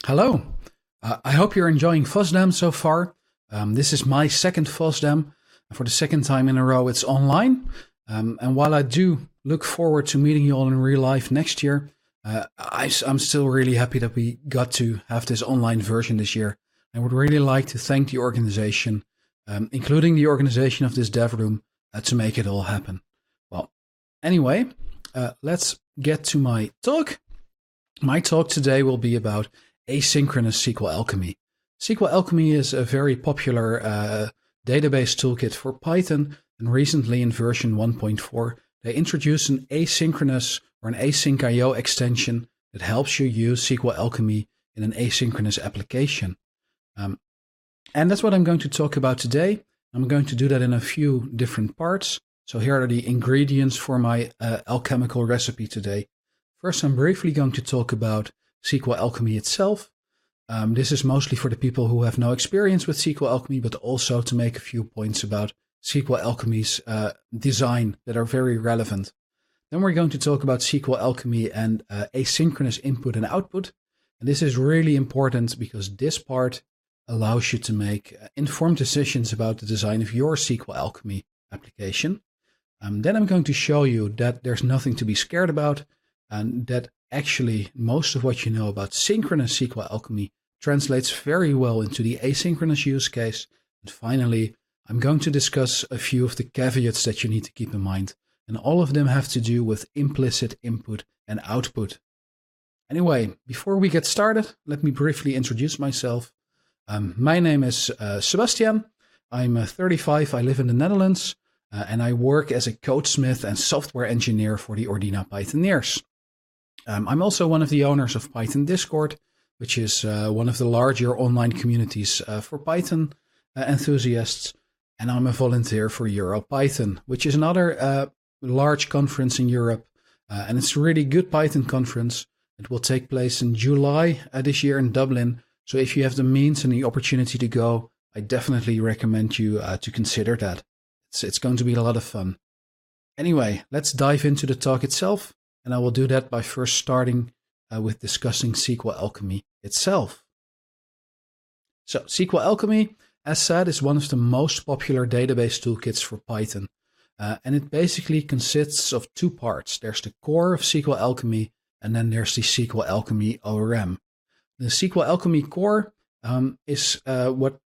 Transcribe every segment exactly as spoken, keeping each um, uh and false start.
Hello. Uh, I hope you're enjoying FOSDEM so far. Um, this is my second FOSDEM. For the second time in a row, it's online. Um, and while I do look forward to meeting you all in real life next year, uh, I, I'm still really happy that we got to have this online version this year. I would really like to thank the organization, um, including the organization of this dev room, uh, to make it all happen. Well, anyway, uh, let's get to my talk. My talk today will be about asynchronous S Q L Alchemy. S Q L Alchemy is a very popular uh, database toolkit for Python, and recently in version one point four, they introduced an asynchronous or an async I O extension that helps you use S Q L Alchemy in an asynchronous application. Um, and that's what I'm going to talk about today. I'm going to do that in a few different parts. So here are the ingredients for my uh, alchemical recipe today. First, I'm briefly going to talk about S Q L Alchemy itself. Um, this is mostly for the people who have no experience with S Q L Alchemy, but also to make a few points about S Q L Alchemy's uh, design that are very relevant. Then we're going to talk about S Q L Alchemy and uh, asynchronous input and output. And this is really important because this part allows you to make uh, informed decisions about the design of your S Q L Alchemy application. Um, then I'm going to show you that there's nothing to be scared about, and that actually most of what you know about synchronous S Q L Alchemy translates very well into the asynchronous use case. And finally, I'm going to discuss a few of the caveats that you need to keep in mind. And all of them have to do with implicit input and output. Anyway, before we get started, let me briefly introduce myself. Um, my name is uh, Sebastian. I'm uh, thirty-five. I live in the Netherlands. Uh, and I work as a codesmith and software engineer for the Ordina Pythoneers. Um, I'm also one of the owners of Python Discord, which is uh, one of the larger online communities uh, for Python uh, enthusiasts. And I'm a volunteer for EuroPython, which is another uh, large conference in Europe. Uh, and it's a really good Python conference. It will take place in July uh, this year in Dublin. So if you have the means and the opportunity to go, I definitely recommend you uh, to consider that. It's, it's going to be a lot of fun. Anyway, let's dive into the talk itself. And I will do that by first starting uh, with discussing S Q L Alchemy itself. So S Q L Alchemy, as said, is one of the most popular database toolkits for Python. Uh, and it basically consists of two parts. There's the core of S Q L Alchemy, and then there's the S Q L Alchemy O R M. The S Q L Alchemy core um, is uh, what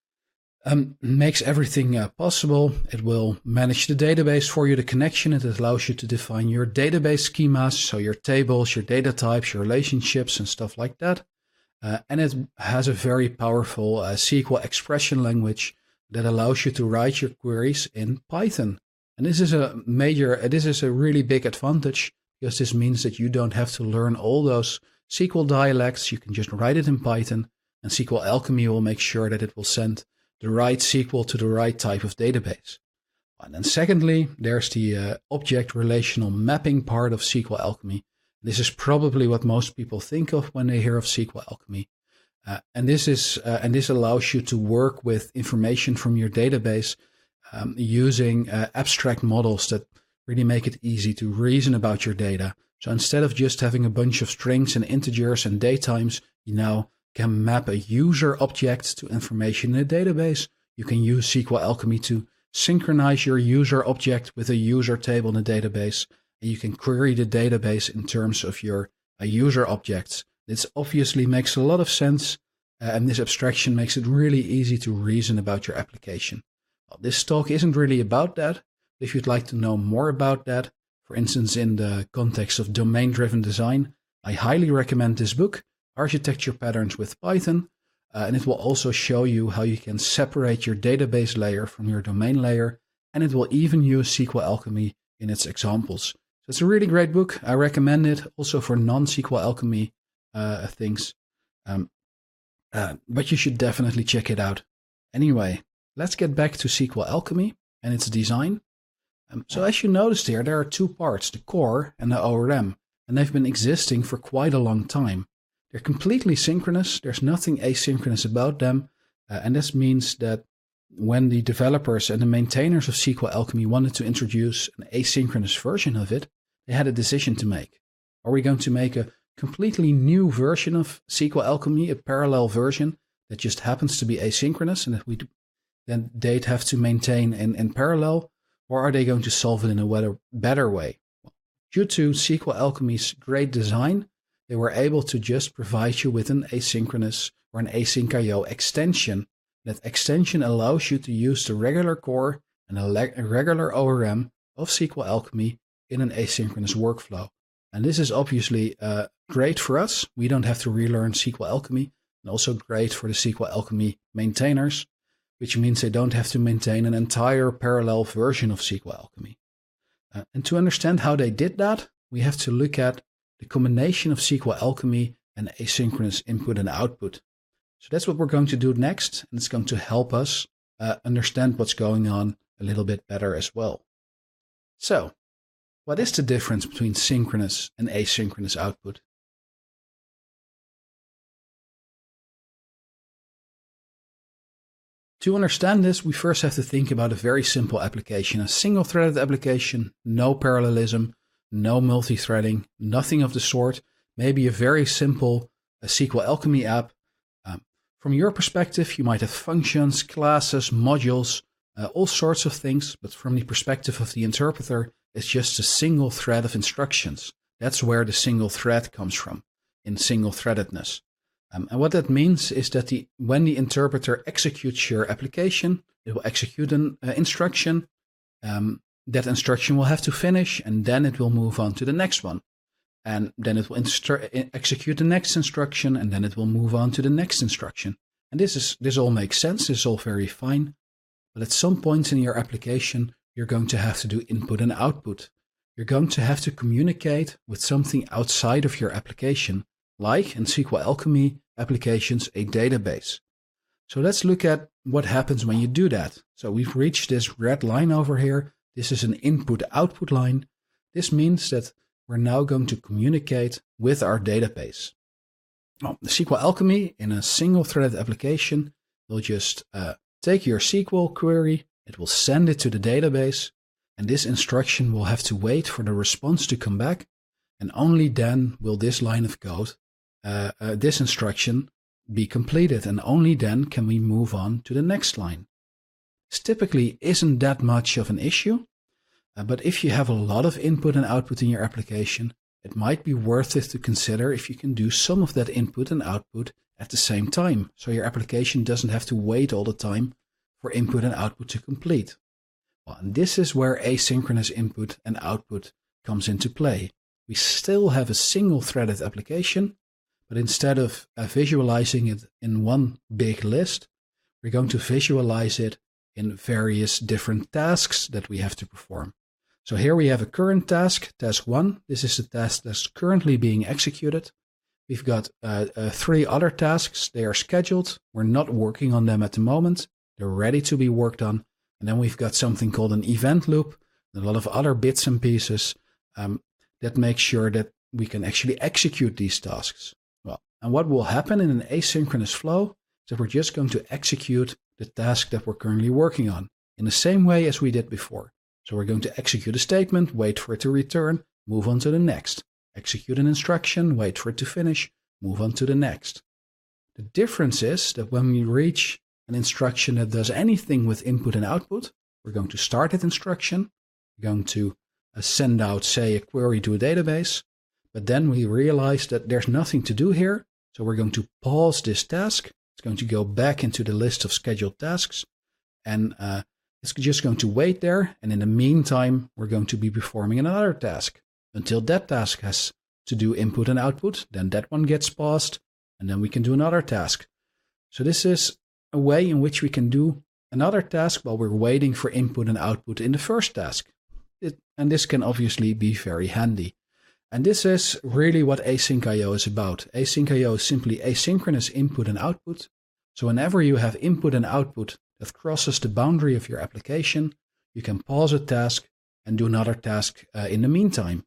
Um, makes everything uh, possible. It will manage the database for you, the connection. It allows you to define your database schemas, so your tables, your data types, your relationships, and stuff like that. Uh, and it has a very powerful uh, S Q L expression language that allows you to write your queries in Python. And this is a major, uh, this is a really big advantage, because this means that you don't have to learn all those S Q L dialects. You can just write it in Python, and S Q L Alchemy will make sure that it will send the right S Q L to the right type of database. And then secondly, there's the uh, object relational mapping part of S Q L Alchemy. This is probably what most people think of when they hear of S Q L Alchemy. Uh, and this is uh, and this allows you to work with information from your database um, using uh, abstract models that really make it easy to reason about your data. So instead of just having a bunch of strings and integers and datetimes, you now can map a user object to information in a database. You can use S Q L Alchemy to synchronize your user object with a user table in a database, and you can query the database in terms of your uh, user objects. This obviously makes a lot of sense, uh, and this abstraction makes it really easy to reason about your application. Well, this talk isn't really about that. If you'd like to know more about that, for instance, in the context of domain-driven design, I highly recommend this book, Architecture Patterns with Python, uh, and it will also show you how you can separate your database layer from your domain layer, and it will even use S Q L Alchemy in its examples. So it's a really great book. I recommend it also for non-S Q L Alchemy uh, things, um, uh, but you should definitely check it out. Anyway, let's get back to S Q L Alchemy and its design. Um, so as you noticed here, there are two parts, the core and the O R M, and they've been existing for quite a long time. They're completely synchronous. There's nothing asynchronous about them. Uh, and this means that when the developers and the maintainers of S Q L Alchemy wanted to introduce an asynchronous version of it, they had a decision to make. Are we going to make a completely new version of S Q L Alchemy, a parallel version that just happens to be asynchronous and that we then they'd have to maintain in, in parallel, or are they going to solve it in a better, better way? Well, due to S Q L Alchemy's great design, they were able to just provide you with an asynchronous or an async I O extension. That extension allows you to use the regular core and a, le- a regular O R M of S Q L Alchemy in an asynchronous workflow. And this is obviously uh, great for us. We don't have to relearn S Q L Alchemy, and also great for the S Q L Alchemy maintainers, which means they don't have to maintain an entire parallel version of S Q L Alchemy. Uh, and to understand how they did that, we have to look at the combination of S Q L Alchemy and asynchronous input and output. So that's what we're going to do next, and it's going to help us uh, understand what's going on a little bit better as well. So, what is the difference between synchronous and asynchronous output? To understand this, we first have to think about a very simple application, a single-threaded application, no parallelism, no multi-threading, nothing of the sort, maybe a very simple a S Q L Alchemy app. Um, from your perspective, you might have functions, classes, modules, uh, all sorts of things, but from the perspective of the interpreter, it's just a single thread of instructions. That's where the single thread comes from, in single-threadedness. Um, and what that means is that the, when the interpreter executes your application, it will execute an uh, instruction. Um, that instruction will have to finish, and then it will move on to the next one. And then it will instru- execute the next instruction, and then it will move on to the next instruction. And this is this all makes sense. This is all very fine. But at some point in your application, you're going to have to do input and output. You're going to have to communicate with something outside of your application, like in S Q L Alchemy applications, a database. So let's look at what happens when you do that. So we've reached this red line over here. This is an input-output line. This means that we're now going to communicate with our database. Well, the S Q L Alchemy in a single-threaded application will just uh, take your S Q L query, it will send it to the database, and this instruction will have to wait for the response to come back, and only then will this line of code Uh, uh, this instruction be completed, and only then can we move on to the next line. This typically isn't that much of an issue, uh, but if you have a lot of input and output in your application, it might be worth it to consider if you can do some of that input and output at the same time, so your application doesn't have to wait all the time for input and output to complete. Well, and this is where asynchronous input and output comes into play. We still have a single-threaded application, but instead of uh, visualizing it in one big list, we're going to visualize it in various different tasks that we have to perform. So here we have a current task, task one. This is the task that's currently being executed. We've got uh, uh, three other tasks. They are scheduled. We're not working on them at the moment. They're ready to be worked on. And then we've got something called an event loop, and a lot of other bits and pieces um, that make sure that we can actually execute these tasks. Well, and what will happen in an asynchronous flow is that we're just going to execute the task that we're currently working on in the same way as we did before. So we're going to execute a statement, wait for it to return, move on to the next. Execute an instruction, wait for it to finish, move on to the next. The difference is that when we reach an instruction that does anything with input and output, we're going to start that instruction. We're going to uh, send out, say, a query to a database. But then we realize that there's nothing to do here. So we're going to pause this task. It's going to go back into the list of scheduled tasks. And uh, it's just going to wait there. And in the meantime, we're going to be performing another task until that task has to do input and output. Then that one gets paused. And then we can do another task. So this is a way in which we can do another task while we're waiting for input and output in the first task. It, and this can obviously be very handy. And this is really what async I O is about. Async I O is simply asynchronous input and output. So whenever you have input and output that crosses the boundary of your application, you can pause a task and do another task uh, in the meantime.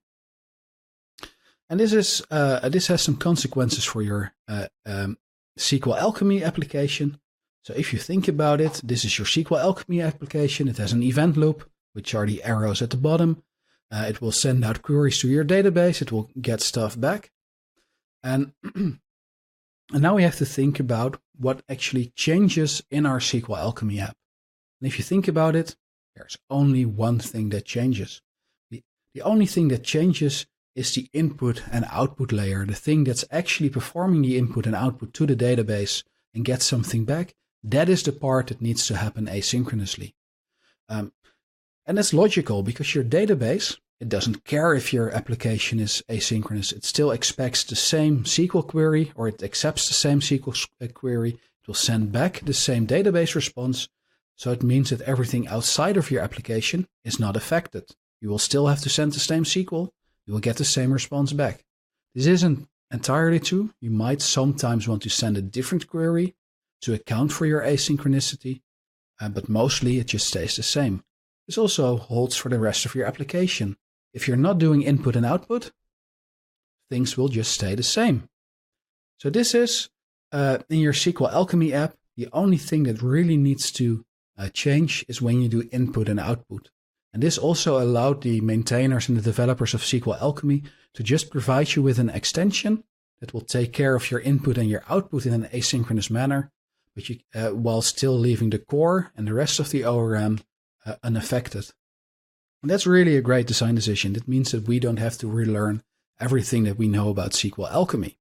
And this is uh, this has some consequences for your uh, um, S Q L Alchemy application. So if you think about it, this is your S Q L Alchemy application. It has an event loop, which are the arrows at the bottom. Uh, it will send out queries to your database. It will get stuff back. And, and now we have to think about what actually changes in our S Q L Alchemy app. And if you think about it, there's only one thing that changes. The, the only thing that changes is the input and output layer, the thing that's actually performing the input and output to the database and gets something back. That is the part that needs to happen asynchronously. Um, and that's logical because your database, it doesn't care if your application is asynchronous. It still expects the same S Q L query, or it accepts the same S Q L query. It will send back the same database response. So it means that everything outside of your application is not affected. You will still have to send the same S Q L. You will get the same response back. This isn't entirely true. You might sometimes want to send a different query to account for your asynchronicity, uh, but mostly it just stays the same. This also holds for the rest of your application. If you're not doing input and output, things will just stay the same. So this is, uh, in your S Q L Alchemy app, the only thing that really needs to uh, change is when you do input and output. And this also allowed the maintainers and the developers of S Q L Alchemy to just provide you with an extension that will take care of your input and your output in an asynchronous manner, but you, uh, while still leaving the core and the rest of the O R M uh, unaffected. And that's really a great design decision. It means that we don't have to relearn everything that we know about S Q L Alchemy.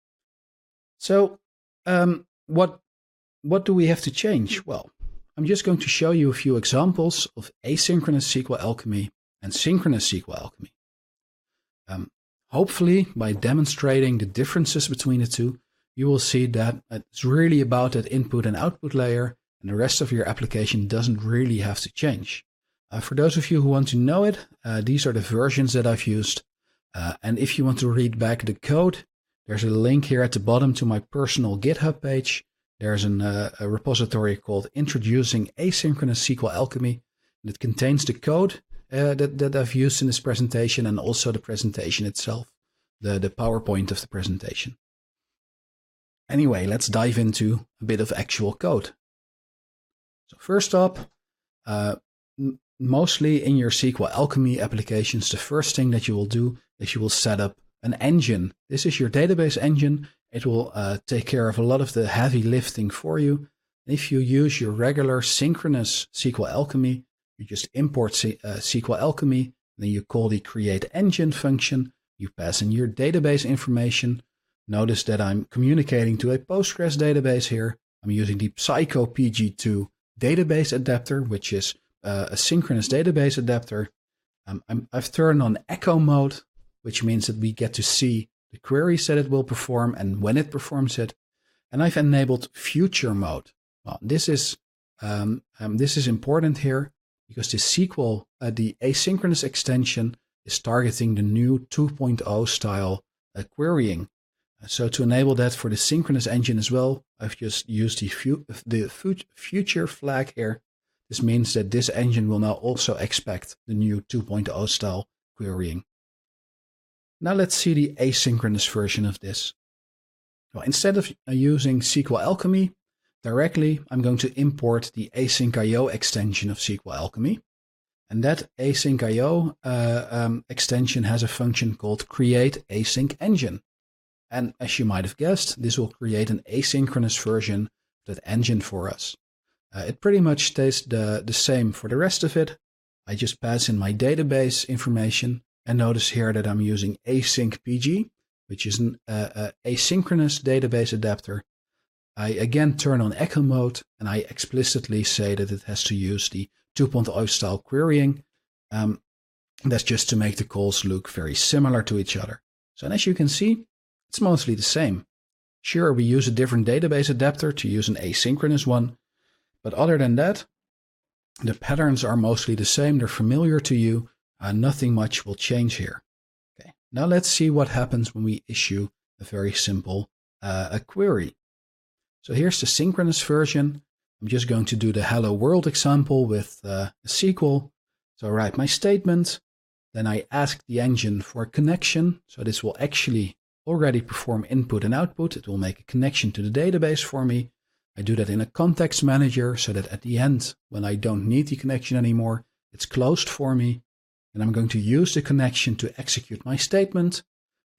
So um, what, what do we have to change? Well, I'm just going to show you a few examples of asynchronous S Q L Alchemy and synchronous S Q L Alchemy. Um, hopefully, by demonstrating the differences between the two, you will see that it's really about that input and output layer, and the rest of your application doesn't really have to change. Uh, for those of you who want to know it, uh, these are the versions that I've used. Uh, and if you want to read back the code, there's a link here at the bottom to my personal GitHub page. There's an, uh, a repository called Introducing Asynchronous S Q L Alchemy. And it contains the code uh, that, that I've used in this presentation, and also the presentation itself, the, the PowerPoint of the presentation. Anyway, let's dive into a bit of actual code. So first up, uh, mostly in your S Q L Alchemy applications, the first thing that you will do is you will set up an engine. This is your database engine. It will uh, take care of a lot of the heavy lifting for you. If you use your regular synchronous S Q L Alchemy, you just import C uh, S Q L Alchemy, then you call the create engine function. You pass in your database information. Notice that I'm communicating to a Postgres database here. I'm using the Psycho P G two database adapter, which is uh, a synchronous database adapter. Um, I'm, I've turned on echo mode, which means that we get to see the queries that it will perform and when it performs it. And I've enabled future mode. Well, this is um, um, this is important here because the S Q L, uh, the asynchronous extension, is targeting the new two point oh style uh, querying. So to enable that for the synchronous engine as well, I've just used the, fu the future flag here. This means that this engine will now also expect the new two point oh style querying. Now let's see the asynchronous version of this. Well, instead of using S Q L Alchemy directly, I'm going to import the async I O extension of S Q L Alchemy. And that async I O uh, um, extension has a function called create async engine. And as you might have guessed, this will create an asynchronous version of that engine for us. Uh, it pretty much stays the, the same for the rest of it. I just pass in my database information, and notice here that I'm using async P G, which is an uh, uh, asynchronous database adapter. I again turn on echo mode, and I explicitly say that it has to use the two point oh style querying. Um, that's just to make the calls look very similar to each other. So and as you can see, it's mostly the same. Sure, we use a different database adapter to use an asynchronous one, but other than that, the patterns are mostly the same. They're familiar to you. Uh, nothing much will change here. Okay, now let's see what happens when we issue a very simple uh, a query. So here's the synchronous version. I'm just going to do the hello world example with uh, a S Q L. So I write my statement, then I ask the engine for a connection. So this will actually already perform input and output. It will make a connection to the database for me. I do that in a context manager so that at the end, when I don't need the connection anymore, it's closed for me. And I'm going to use the connection to execute my statement.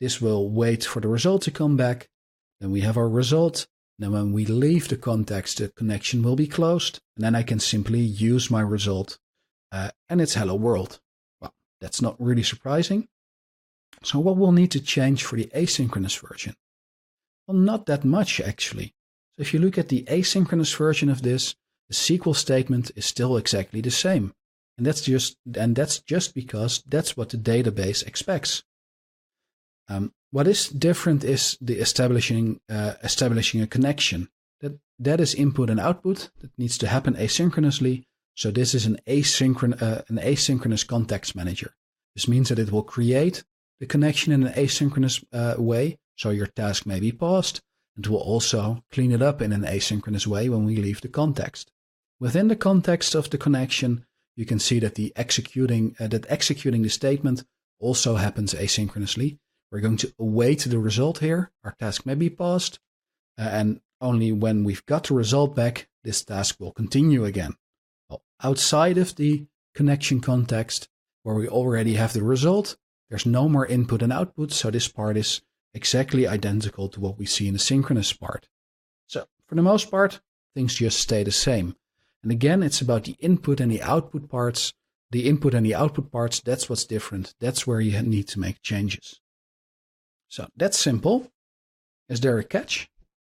This will wait for the result to come back. Then we have our result. Then when we leave the context, the connection will be closed. And then I can simply use my result. Uh, and it's hello world. Well, that's not really surprising. So what we'll need to change for the asynchronous version? Well, not that much actually. So if you look at the asynchronous version of this, the S Q L statement is still exactly the same. And that's just, and that's just because that's what the database expects. Um, what is different is the establishing uh, establishing a connection. That that is input and output that needs to happen asynchronously. So this is an asynchron uh, an asynchronous context manager. This means that it will create the connection in an asynchronous uh, way. So your task may be paused. It will also clean it up in an asynchronous way when we leave the context. Within the context of the connection, you can see that the executing uh, that executing the statement also happens asynchronously. We're going to await the result here. Our task may be paused, uh, and only when we've got the result back, this task will continue again. Well, outside of the connection context, where we already have the result, there's no more input and output, so this part is exactly identical to what we see in the synchronous part. So for the most part, things just stay the same. And again, it's about the input and the output parts. The input and the output parts, that's what's different. That's where you need to make changes. So that's simple. Is there a catch?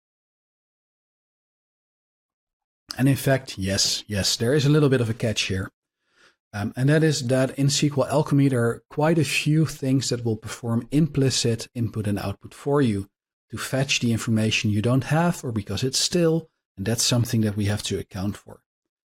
And in fact, yes, yes, there is a little bit of a catch here. Um, and that is that in S Q L Alchemy, there are quite a few things that will perform implicit input and output for you to fetch the information you don't have or because it's still, and that's something that we have to account for.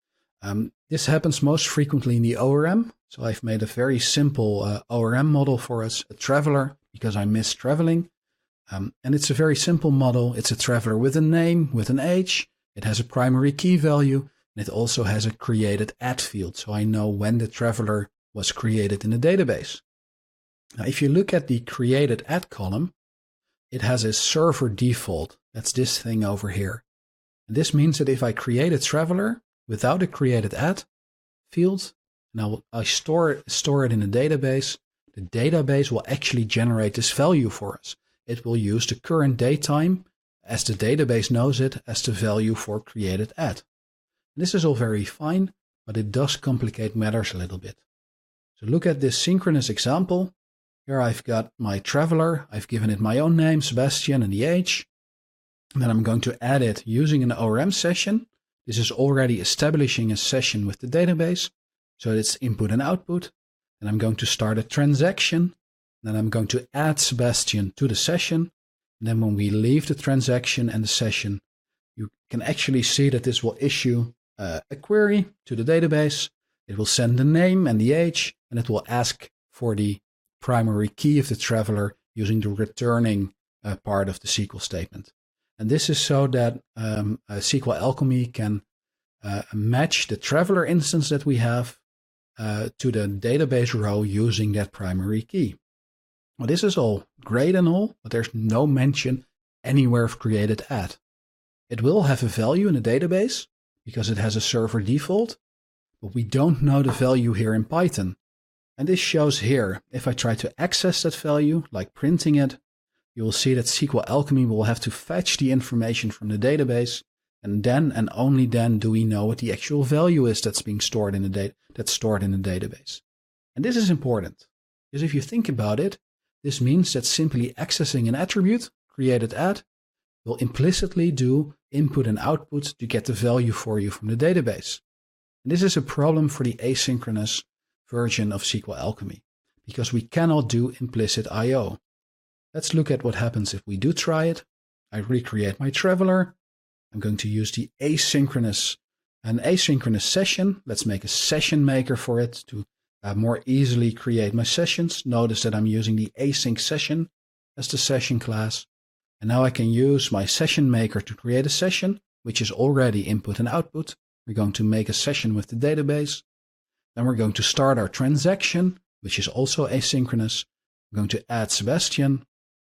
Um, this happens most frequently in the O R M. So I've made a very simple uh, O R M model for us, a traveler, because I miss traveling. Um, and it's a very simple model. It's a traveler with a name, with an age. It has a primary key value. And it also has a created at field. So I know when the traveler was created in the database. Now, if you look at the created at column, it has a server default. That's this thing over here. And this means that if I create a traveler without a created at field, now I store it, store it in a database, the database will actually generate this value for us. It will use the current datetime as the database knows it as the value for created at. This is all very fine, but it does complicate matters a little bit. So look at this synchronous example. Here I've got my traveler. I've given it my own name, Sebastian, and the age. And then I'm going to add it using an O R M session. This is already establishing a session with the database. So it's input and output. And I'm going to start a transaction. Then I'm going to add Sebastian to the session. And then when we leave the transaction and the session, you can actually see that this will issue uh, a query to the database. It will send the name and the age, and it will ask for the primary key of the traveler using the returning uh, part of the S Q L statement. And this is so that um, uh, S Q L Alchemy can uh, match the traveler instance that we have uh, to the database row using that primary key. Well, this is all great and all, but there's no mention anywhere of created at. It will have a value in the database because it has a server default, but we don't know the value here in Python. And this shows here, if I try to access that value, like printing it, you will see that S Q L Alchemy will have to fetch the information from the database, and then and only then do we know what the actual value is that's being stored in the data that's stored in the database. And this is important, because if you think about it, this means that simply accessing an attribute created at will implicitly do input and output to get the value for you from the database. And this is a problem for the asynchronous version of S Q L Alchemy, because we cannot do implicit I O. Let's look at what happens if we do try it. I recreate my traveler. I'm going to use the asynchronous, an asynchronous session. Let's make a session maker for it to uh, more easily create my sessions. Notice that I'm using the async session as the session class. And now I can use my session maker to create a session, which is already input and output. We're going to make a session with the database. Then we're going to start our transaction, which is also asynchronous. I'm going to add Sebastian.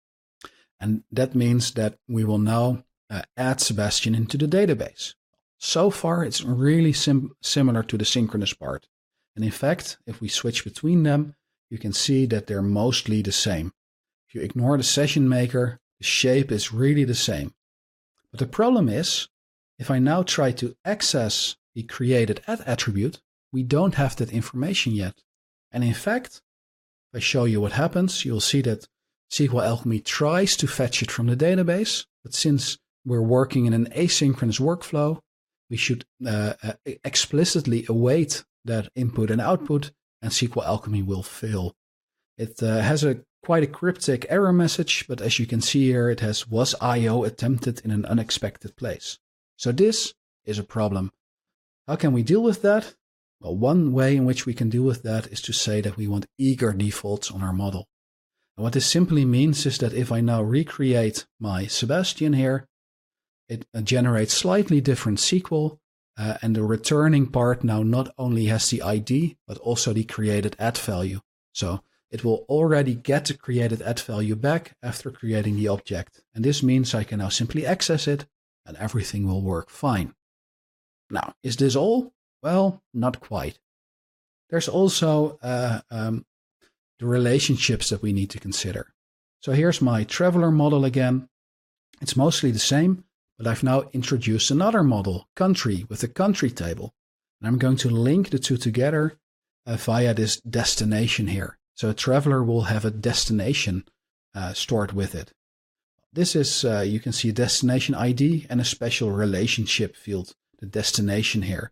And that means that we will now uh, add Sebastian into the database. So far, it's really sim similar to the synchronous part. And in fact, if we switch between them, you can see that they're mostly the same. If you ignore the session maker, the shape is really the same. But the problem is, if I now try to access the created add attribute, we don't have that information yet. And in fact, if I show you what happens, you'll see that S Q L Alchemy tries to fetch it from the database, but since we're working in an asynchronous workflow, we should uh, uh, explicitly await that input and output, and S Q L Alchemy will fail. It uh, has a quite a cryptic error message, but as you can see here, it has was I O attempted in an unexpected place. So this is a problem. How can we deal with that? Well, one way in which we can deal with that is to say that we want eager defaults on our model. And what this simply means is that if I now recreate my Sebastian here, it uh, generates slightly different S Q L, uh, and the returning part now not only has the I D, but also the created add value. So it will already get the created add value back after creating the object. And this means I can now simply access it and everything will work fine. Now, is this all? Well, not quite. There's also uh, um, the relationships that we need to consider. So here's my traveler model again. It's mostly the same, but I've now introduced another model, country, with a country table. And I'm going to link the two together uh, via this destination here. So a traveler will have a destination uh, stored with it. This is, uh, you can see a destination I D and a special relationship field, the destination here.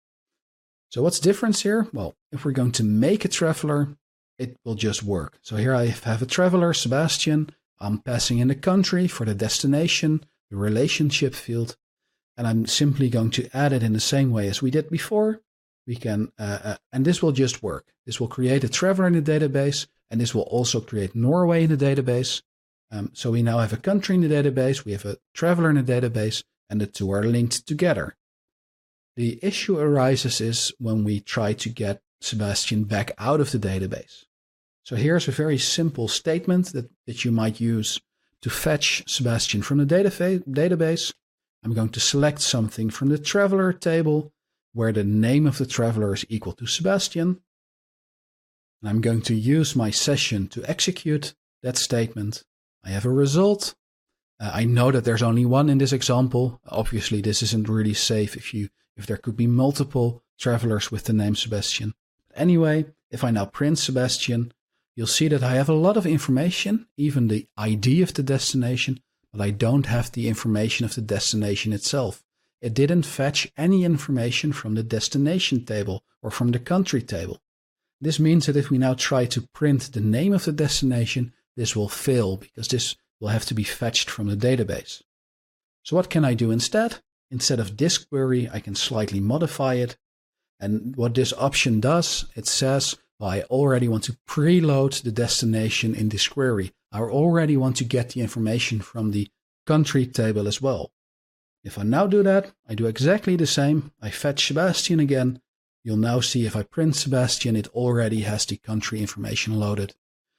So what's the difference here? Well, if we're going to make a traveler, it will just work. So here I have a traveler, Sebastian. I'm passing in the country for the destination, the relationship field, and I'm simply going to add it in the same way as we did before. We can, uh, uh, and this will just work. This will create a traveler in the database, and this will also create Norway in the database. Um, so we now have a country in the database, we have a traveler in the database, and the two are linked together. The issue arises is when we try to get Sebastian back out of the database. So here's a very simple statement that, that you might use to fetch Sebastian from the database. I'm going to select something from the traveler table where the name of the traveler is equal to Sebastian. And I'm going to use my session to execute that statement. I have a result. Uh, I know that there's only one in this example. Obviously, this isn't really safe if you if there could be multiple travelers with the name Sebastian. But anyway, if I now print Sebastian, you'll see that I have a lot of information, even the I D of the destination, but I don't have the information of the destination itself. It didn't fetch any information from the destination table or from the country table. This means that if we now try to print the name of the destination, this will fail because this will have to be fetched from the database. So what can I do instead? Instead of this query, I can slightly modify it. And what this option does, it says, well, I already want to preload the destination in this query. I already want to get the information from the country table as well. If I now do that, I do exactly the same. I fetch Sebastian again. You'll now see if I print Sebastian, it already has the country information loaded.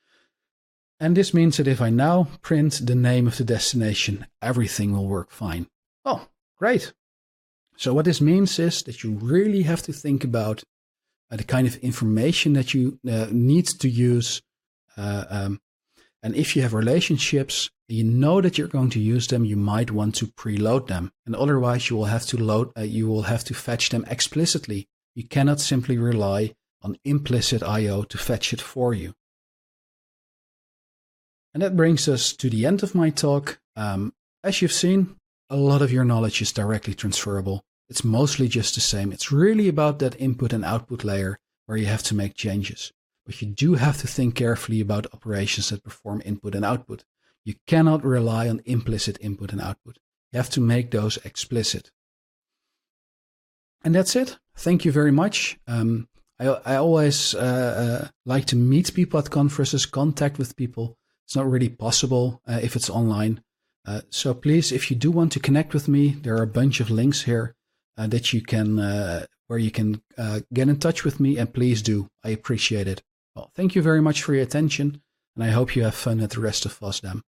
And this means that if I now print the name of the destination, everything will work fine. Oh, great. So what this means is that you really have to think about uh, the kind of information that you uh, need to use. Uh, um, and if you have relationships, you know that you're going to use them, you might want to preload them. And otherwise you will have to load, uh, you will have to fetch them explicitly. You cannot simply rely on implicit I O to fetch it for you. And that brings us to the end of my talk. Um, as you've seen, a lot of your knowledge is directly transferable. It's mostly just the same. It's really about that input and output layer where you have to make changes. But you do have to think carefully about operations that perform input and output. You cannot rely on implicit input and output. You have to make those explicit. And that's it. Thank you very much. Um, I, I always uh, uh, like to meet people at conferences, contact with people. It's not really possible uh, if it's online. Uh, so please, if you do want to connect with me, there are a bunch of links here uh, that you can, uh, where you can uh, get in touch with me, and please do. I appreciate it. Well, thank you very much for your attention, and I hope you have fun at the rest of FOSDEM.